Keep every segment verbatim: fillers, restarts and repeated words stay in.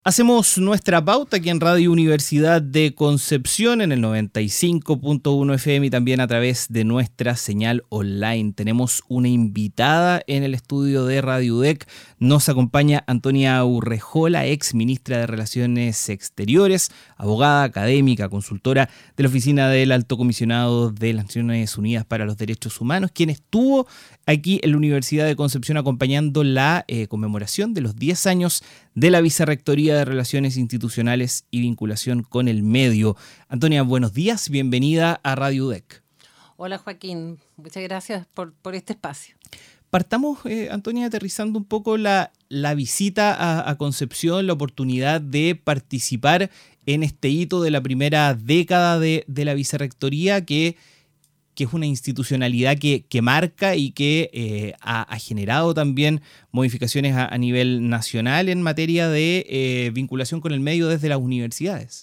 Hacemos nuestra pauta aquí en Radio Universidad de Concepción en el noventa y cinco punto uno F M y también a través de nuestra señal online. Tenemos una invitada en el estudio de Radio U D E C. Nos acompaña Antonia Urrejola, ex ministra de Relaciones Exteriores, abogada, académica, consultora de la Oficina del Alto Comisionado de las Naciones Unidas para los Derechos Humanos, quien estuvo aquí en la Universidad de Concepción acompañando la eh, conmemoración de los diez años de la Vicerrectoría de Relaciones Institucionales y Vinculación con el Medio. Antonia, buenos días, bienvenida a Radio U D E C. Hola Joaquín, muchas gracias por, por este espacio. Partamos, eh, Antonia, aterrizando un poco la, la visita a, a Concepción, la oportunidad de participar en este hito de la primera década de, de la Vicerrectoría, que que es una institucionalidad que, que marca y que eh, ha, ha generado también modificaciones a, a nivel nacional en materia de eh, vinculación con el medio desde las universidades.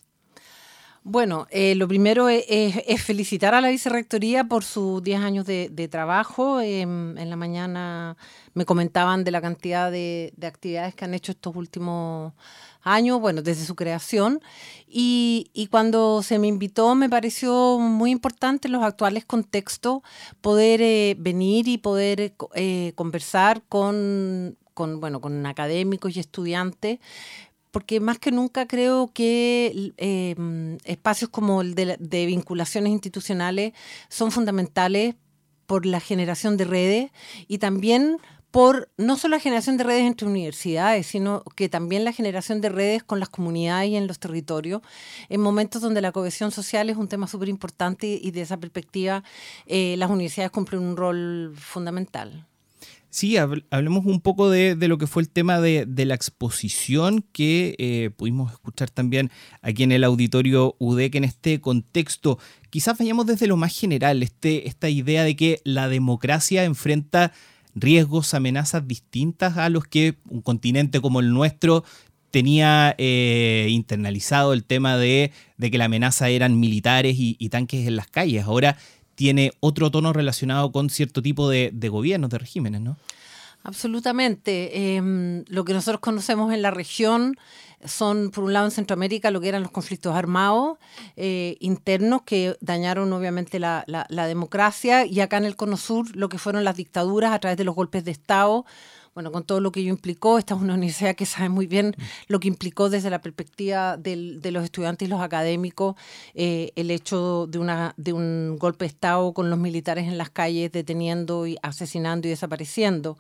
Bueno, eh, lo primero es, es, es felicitar a la Vicerrectoría por sus diez años de, de trabajo. Eh, en la mañana me comentaban de la cantidad de, de actividades que han hecho estos últimos años, bueno, desde su creación. Y, y cuando se me invitó me pareció muy importante en los actuales contextos poder eh, venir y poder eh, conversar con, con, bueno, con académicos y estudiantes, porque más que nunca creo que eh, espacios como el de, de vinculaciones institucionales son fundamentales por la generación de redes y también por no solo la generación de redes entre universidades, sino que también la generación de redes con las comunidades y en los territorios, en momentos donde la cohesión social es un tema súper importante y de esa perspectiva eh, las universidades cumplen un rol fundamental. Sí, hablemos un poco de, de lo que fue el tema de, de la exposición que eh, pudimos escuchar también aquí en el auditorio U D E C en este contexto. Quizás vayamos desde lo más general, este, esta idea de que la democracia enfrenta riesgos, amenazas distintas a los que un continente como el nuestro tenía eh, internalizado el tema de, de que la amenaza eran militares y, y tanques en las calles. Ahora tiene otro tono relacionado con cierto tipo de, de gobiernos, de regímenes, ¿no? Absolutamente. Eh, lo que nosotros conocemos en la región son, por un lado, en Centroamérica, lo que eran los conflictos armados eh, internos que dañaron, obviamente, la, la, la democracia, y acá en el Cono Sur, lo que fueron las dictaduras a través de los golpes de Estado. Bueno, con todo lo que ello implicó, esta es una universidad que sabe muy bien lo que implicó desde la perspectiva del, de los estudiantes y los académicos eh, el hecho de, una, de un golpe de Estado con los militares en las calles deteniendo y asesinando y desapareciendo.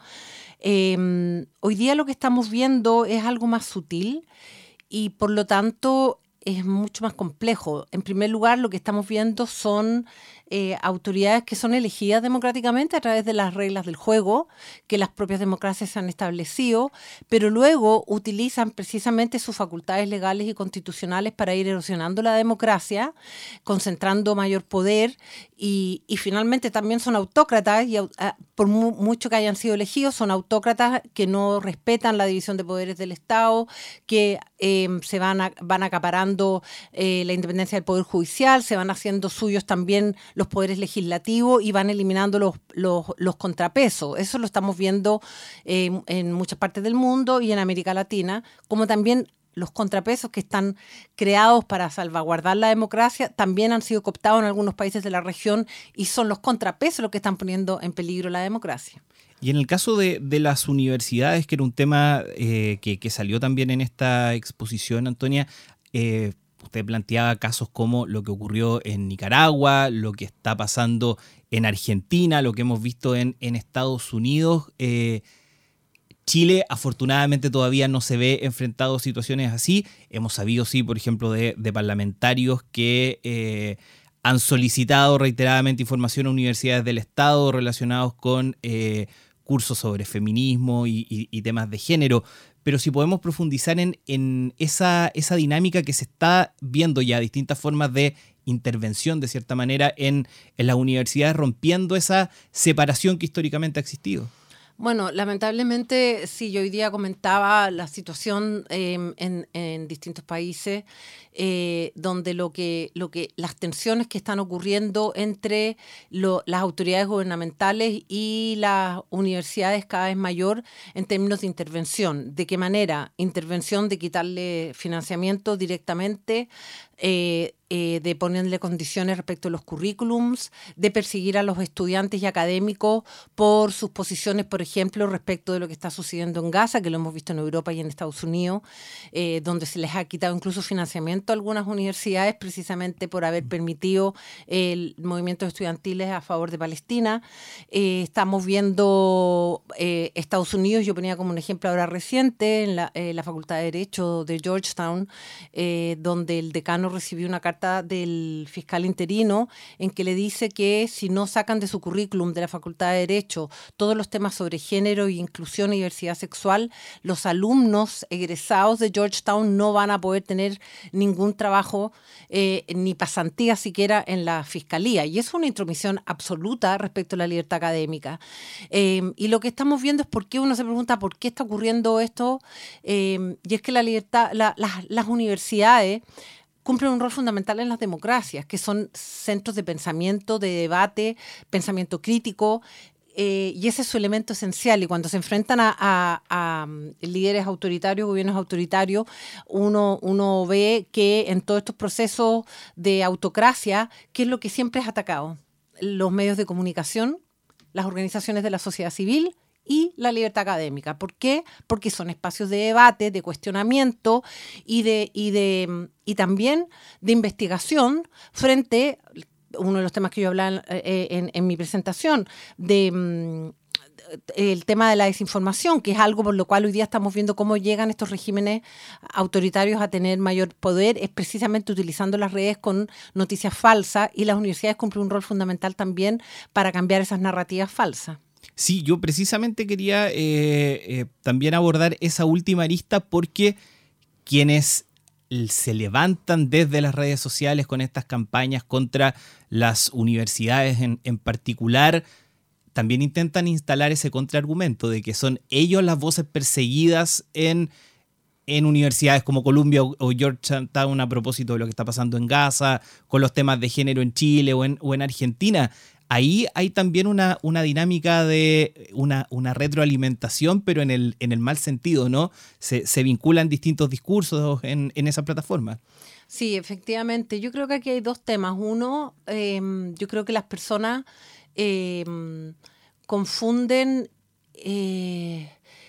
Eh, hoy día lo que estamos viendo es algo más sutil y por lo tanto es mucho más complejo. En primer lugar, lo que estamos viendo son eh, autoridades que son elegidas democráticamente a través de las reglas del juego que las propias democracias se han establecido, pero luego utilizan precisamente sus facultades legales y constitucionales para ir erosionando la democracia, concentrando mayor poder y, y finalmente también son autócratas y uh, por mu- mucho que hayan sido elegidos, son autócratas que no respetan la división de poderes del Estado, que eh, se van, a, van acaparando eh, la independencia del Poder Judicial, se van haciendo suyos también los poderes legislativos y van eliminando los, los, los contrapesos. Eso lo estamos viendo eh, en muchas partes del mundo y en América Latina, como también los contrapesos que están creados para salvaguardar la democracia también han sido cooptados en algunos países de la región y son los contrapesos los que están poniendo en peligro la democracia. Y en el caso de, de las universidades, que era un tema eh, que, que salió también en esta exposición, Antonia, eh, usted planteaba casos como lo que ocurrió en Nicaragua, lo que está pasando en Argentina, lo que hemos visto en, en Estados Unidos. Eh, Chile, afortunadamente, todavía no se ve enfrentado a situaciones así. Hemos sabido, sí, por ejemplo, de, de parlamentarios que eh, han solicitado reiteradamente información a universidades del Estado relacionados con eh, cursos sobre feminismo y, y, y temas de género. Pero si podemos profundizar en, en esa, esa dinámica que se está viendo ya, distintas formas de intervención, de cierta manera, en, en las universidades, rompiendo esa separación que históricamente ha existido. Bueno, lamentablemente, sí, yo hoy día comentaba la situación eh, en, en distintos países eh, donde lo que, lo que las tensiones que están ocurriendo entre lo, las autoridades gubernamentales y las universidades cada vez mayor en términos de intervención. ¿De qué manera? Intervención de quitarle financiamiento directamente, eh, eh, de ponerle condiciones respecto a los currículums, de perseguir a los estudiantes y académicos por sus posiciones, por ejemplo, respecto de lo que está sucediendo en Gaza, que lo hemos visto en Europa y en Estados Unidos, eh, donde se les ha quitado incluso financiamiento a algunas universidades precisamente por haber permitido el movimiento estudiantiles a favor de Palestina. Eh, estamos viendo eh, Estados Unidos, yo ponía como un ejemplo ahora reciente, en la, eh, la Facultad de Derecho de Georgetown, eh, donde el decano recibió una carta del fiscal interino en que le dice que si no sacan de su currículum de la Facultad de Derecho todos los temas sobre género, inclusión y diversidad sexual, los alumnos egresados de Georgetown no van a poder tener ningún trabajo eh, ni pasantía siquiera en la fiscalía. Y es una intromisión absoluta respecto a la libertad académica. Eh, y lo que estamos viendo es por qué uno se pregunta por qué está ocurriendo esto. Eh, y es que la libertad, la, las, las universidades cumplen un rol fundamental en las democracias, que son centros de pensamiento, de debate, pensamiento crítico, eh, y ese es su elemento esencial. Y cuando se enfrentan a, a, a líderes autoritarios, gobiernos autoritarios, uno, uno ve que en todos estos procesos de autocracia, ¿qué es lo que siempre es atacado? Los medios de comunicación, las organizaciones de la sociedad civil y la libertad académica. ¿Por qué? Porque son espacios de debate, de cuestionamiento y, de, y, de, y también de investigación frente, uno de los temas que yo hablaba en, en, en mi presentación, de el tema de la desinformación, que es algo por lo cual hoy día estamos viendo cómo llegan estos regímenes autoritarios a tener mayor poder, es precisamente utilizando las redes con noticias falsas, y las universidades cumplen un rol fundamental también para cambiar esas narrativas falsas. Sí, yo precisamente quería eh, eh, también abordar esa última arista, porque quienes se levantan desde las redes sociales con estas campañas contra las universidades en, en particular, también intentan instalar ese contraargumento de que son ellos las voces perseguidas en, en universidades como Columbia o, o Georgetown a propósito de lo que está pasando en Gaza, con los temas de género en Chile o en, o en Argentina. Ahí hay también una, una dinámica de una, una retroalimentación, pero en el, en el mal sentido, ¿no? Se, se vinculan distintos discursos en, en esa plataforma. Sí, efectivamente. Yo creo que aquí hay dos temas. Uno, eh, yo creo que las personas eh, confunden eh,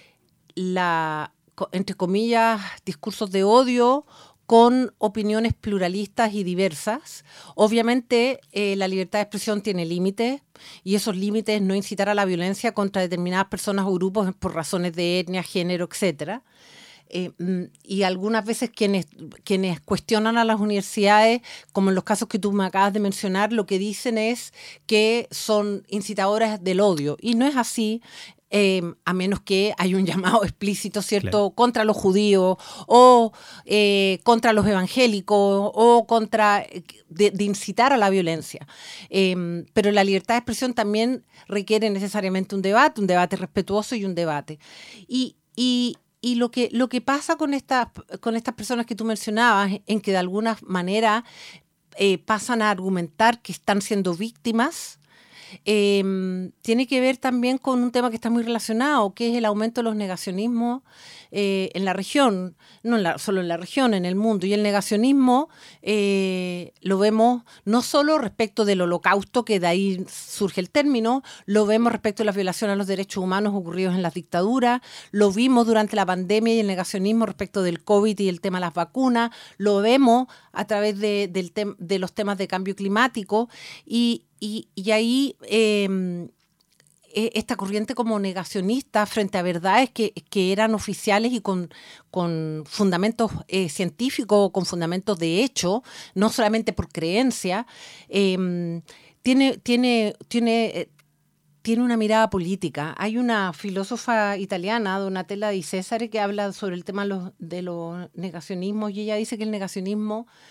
la, entre comillas, discursos de odio con opiniones pluralistas y diversas. Obviamente, eh, la libertad de expresión tiene límites, y esos límites no incitar a la violencia contra determinadas personas o grupos por razones de etnia, género, etcétera. Eh, y algunas veces quienes, quienes cuestionan a las universidades, como en los casos que tú me acabas de mencionar, lo que dicen es que son incitadoras del odio. Y no es así. Eh, a menos que haya un llamado explícito, ¿cierto?, claro, contra los judíos o eh, contra los evangélicos o contra de, de incitar a la violencia. Eh, pero la libertad de expresión también requiere necesariamente un debate, un debate respetuoso y un debate. Y, y, y lo que, lo que pasa con estas, con estas personas que tú mencionabas, en que de alguna manera eh, pasan a argumentar que están siendo víctimas, Eh, tiene que ver también con un tema que está muy relacionado, que es el aumento de los negacionismos eh, en la región, no en la, solo en la región, en el mundo. Y el negacionismo eh, lo vemos no solo respecto del holocausto, que de ahí surge el término, lo vemos respecto a las violaciones a los derechos humanos ocurridos en las dictaduras, lo vimos durante la pandemia y el negacionismo respecto del COVID y el tema de las vacunas, lo vemos a través de, del tem- de los temas de cambio climático, y Y, y ahí eh, esta corriente como negacionista frente a verdades que, que eran oficiales y con, con fundamentos eh, científicos, con fundamentos de hecho, no solamente por creencia, eh, tiene, tiene, tiene, eh, tiene una mirada política. Hay una filósofa italiana, Donatella Di Cesare, que habla sobre el tema de los, de los negacionismos, y ella dice que el negacionismo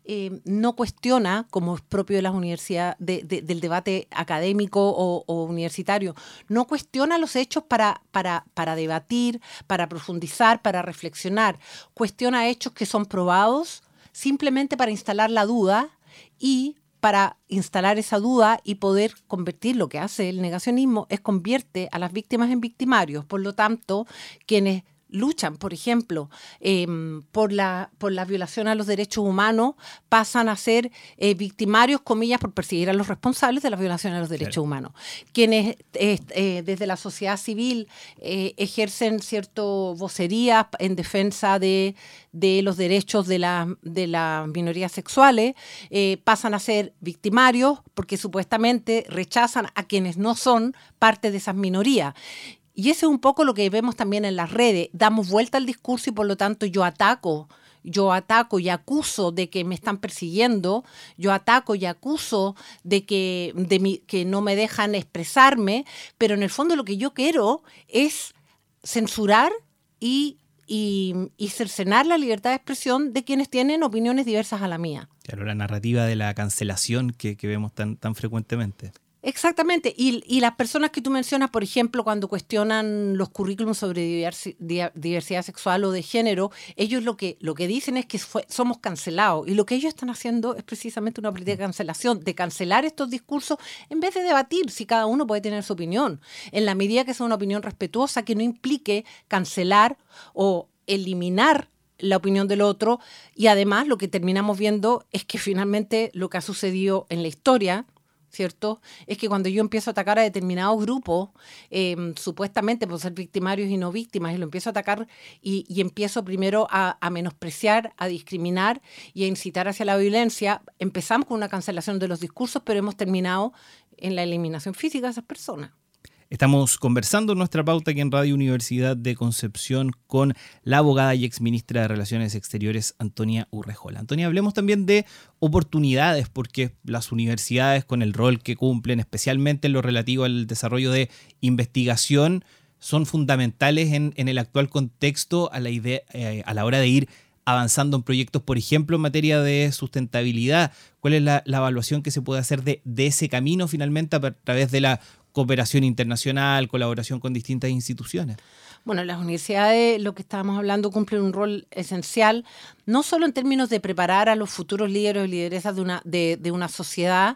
eh, no cuestiona, como es propio de las universidades, de, de, del debate académico o, o universitario, no cuestiona los hechos para, para, para debatir, para profundizar, para reflexionar. Cuestiona hechos que son probados simplemente para instalar la duda y para instalar esa duda y poder convertir, lo que hace el negacionismo es convierte a las víctimas en victimarios. Por lo tanto, quienes luchan, por ejemplo, eh, por la por la violación a los derechos humanos, pasan a ser eh, victimarios, comillas, por perseguir a los responsables de la violación a los derechos claro. humanos. Quienes eh, eh, desde la sociedad civil eh, ejercen cierto vocería en defensa de, de los derechos de, la, de las minorías sexuales, eh, pasan a ser victimarios porque supuestamente rechazan a quienes no son parte de esas minorías. Y eso es un poco lo que vemos también en las redes. Damos vuelta al discurso y por lo tanto yo ataco, yo ataco y acuso de que me están persiguiendo, yo ataco y acuso de que, de mi, que no me dejan expresarme, pero en el fondo lo que yo quiero es censurar y, y, y cercenar la libertad de expresión de quienes tienen opiniones diversas a la mía. Claro, la narrativa de la cancelación que, que vemos tan, tan frecuentemente. Exactamente, y, y las personas que tú mencionas, por ejemplo, cuando cuestionan los currículums sobre diversi, diversidad sexual o de género, ellos lo que, lo que dicen es que fue, somos cancelados, y lo que ellos están haciendo es precisamente una política de cancelación, de cancelar estos discursos en vez de debatir si cada uno puede tener su opinión, en la medida que sea una opinión respetuosa que no implique cancelar o eliminar la opinión del otro, y además lo que terminamos viendo es que finalmente lo que ha sucedido en la historia, ¿cierto? Es que cuando yo empiezo a atacar a determinados grupos, eh, supuestamente por ser victimarios y no víctimas, y lo empiezo a atacar y, y empiezo primero a, a menospreciar, a discriminar y a incitar hacia la violencia, empezamos con una cancelación de los discursos, pero hemos terminado en la eliminación física de esas personas. Estamos conversando en nuestra pauta aquí en Radio Universidad de Concepción con la abogada y exministra de Relaciones Exteriores, Antonia Urrejola. Antonia, hablemos también de oportunidades, porque las universidades, con el rol que cumplen, especialmente en lo relativo al desarrollo de investigación, son fundamentales en, en el actual contexto a la, idea, eh, a la hora de ir avanzando en proyectos, por ejemplo, en materia de sustentabilidad. ¿Cuál es la, la evaluación que se puede hacer de, de ese camino finalmente a través de la cooperación internacional, colaboración con distintas instituciones? Bueno, las universidades, lo que estábamos hablando, cumplen un rol esencial, no solo en términos de preparar a los futuros líderes y lideresas de una, de, de una sociedad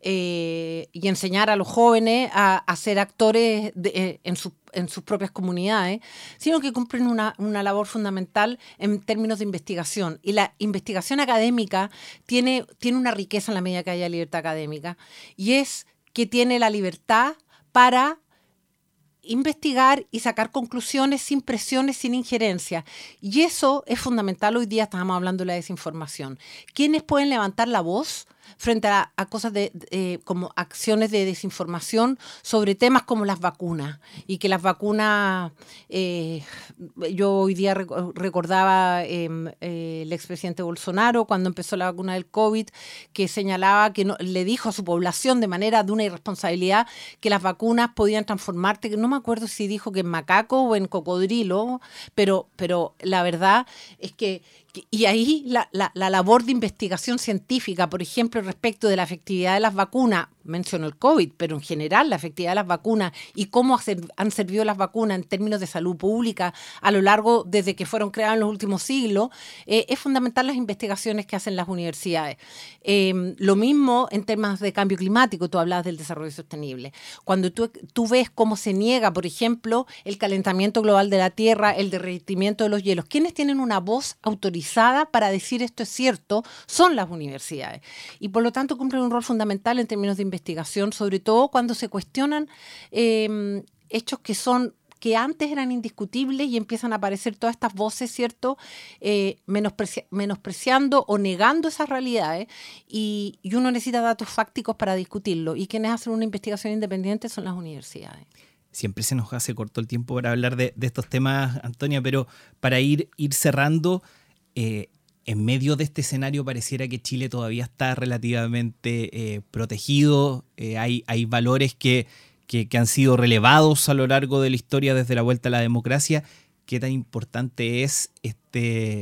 eh, y enseñar a los jóvenes a, a ser actores de, eh, en, su, en sus propias comunidades, sino que cumplen una, una labor fundamental en términos de investigación. Y la investigación académica tiene, tiene una riqueza en la medida que haya libertad académica, y es que tiene la libertad para investigar y sacar conclusiones sin presiones, sin injerencia. Y eso es fundamental. Hoy día estamos hablando de la desinformación. ¿Quiénes pueden levantar la voz frente a, a cosas de, eh, como acciones de desinformación sobre temas como las vacunas? Y que las vacunas, eh, yo hoy día rec recordaba eh, eh, el expresidente Bolsonaro cuando empezó la vacuna del COVID, que señalaba que no, le dijo a su población de manera de una irresponsabilidad que las vacunas podían transformarte, que no me acuerdo si dijo que en macaco o en cocodrilo, pero, pero la verdad es que y ahí la, la, la labor de investigación científica, por ejemplo, respecto de la efectividad de las vacunas, menciono el COVID, pero en general la efectividad de las vacunas y cómo han servido las vacunas en términos de salud pública a lo largo, desde que fueron creadas en los últimos siglos, eh, es fundamental las investigaciones que hacen las universidades. Eh, lo mismo en temas de cambio climático, tú hablabas del desarrollo sostenible. Cuando tú, tú ves cómo se niega, por ejemplo, el calentamiento global de la Tierra, el derretimiento de los hielos, ¿quiénes tienen una voz autorizada para decir esto es cierto? Son las universidades. Y por lo tanto cumplen un rol fundamental en términos de investigación, sobre todo cuando se cuestionan eh, hechos que son que antes eran indiscutibles y empiezan a aparecer todas estas voces, ¿cierto? Eh, menospreci menospreciando o negando esas realidades, y, y uno necesita datos fácticos para discutirlo. Y quienes hacen una investigación independiente son las universidades. Siempre se nos hace corto el tiempo para hablar de, de estos temas, Antonia, pero para ir, ir cerrando, eh, en medio de este escenario pareciera que Chile todavía está relativamente eh, protegido, eh, hay, hay valores que, que, que han sido relevados a lo largo de la historia desde la vuelta a la democracia. ¿Qué tan importante es este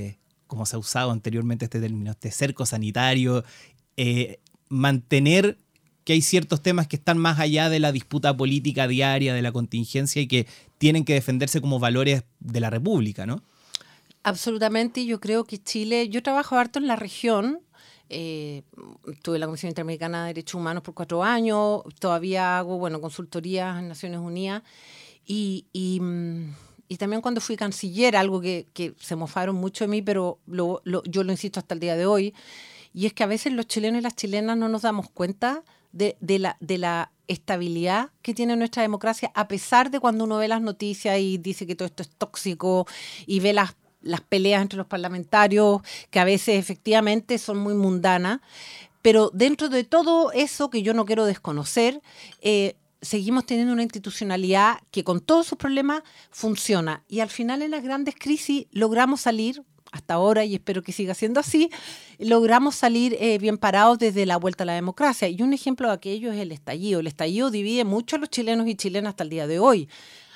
como se ha usado anteriormente este término, este cerco sanitario, eh, mantener que hay ciertos temas que están más allá de la disputa política diaria, de la contingencia, y que tienen que defenderse como valores de la República, ¿no? Absolutamente, yo creo que Chile, yo trabajo harto en la región, eh, estuve en la Comisión Interamericana de Derechos Humanos por cuatro años, todavía hago, bueno, consultorías en Naciones Unidas, y, y, y también cuando fui canciller, algo que, que se mofaron mucho de mí, pero lo, lo, yo lo insisto hasta el día de hoy, y es que a veces los chilenos y las chilenas no nos damos cuenta de, de, la, de la estabilidad que tiene nuestra democracia, a pesar de cuando uno ve las noticias y dice que todo esto es tóxico y ve las, las peleas entre los parlamentarios, que a veces efectivamente son muy mundanas, pero dentro de todo eso que yo no quiero desconocer, eh, seguimos teniendo una institucionalidad que con todos sus problemas funciona, y al final en las grandes crisis logramos salir, hasta ahora, y espero que siga siendo así, logramos salir eh, bien parados desde la vuelta a la democracia. Y un ejemplo de aquello es el estallido. El estallido divide mucho a los chilenos y chilenas hasta el día de hoy.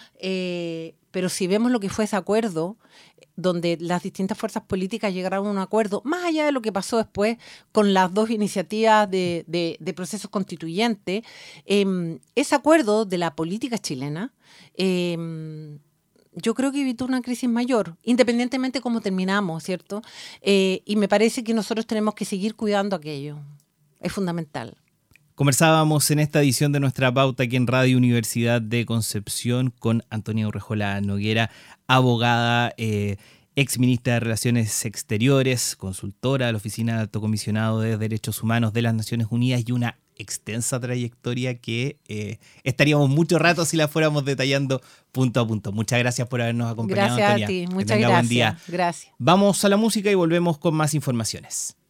Eh, pero si vemos lo que fue ese acuerdo, donde las distintas fuerzas políticas llegaron a un acuerdo, más allá de lo que pasó después con las dos iniciativas de, de, de procesos constituyentes, eh, ese acuerdo de la política chilena, eh, yo creo que evitó una crisis mayor, independientemente de cómo terminamos, ¿cierto? Eh, y me parece que nosotros tenemos que seguir cuidando aquello. Es fundamental. Conversábamos en esta edición de Nuestra Pauta aquí en Radio Universidad de Concepción con Antonia Urrejola Noguera, abogada, eh, ex ministra de Relaciones Exteriores, consultora de la Oficina de Alto Comisionado de Derechos Humanos de las Naciones Unidas, y una extensa trayectoria que eh, estaríamos mucho rato si la fuéramos detallando punto a punto. Muchas gracias por habernos acompañado, gracias, Antonia. Gracias a ti, muchas que tenga gracias. Buen día. Gracias. Vamos a la música y volvemos con más informaciones.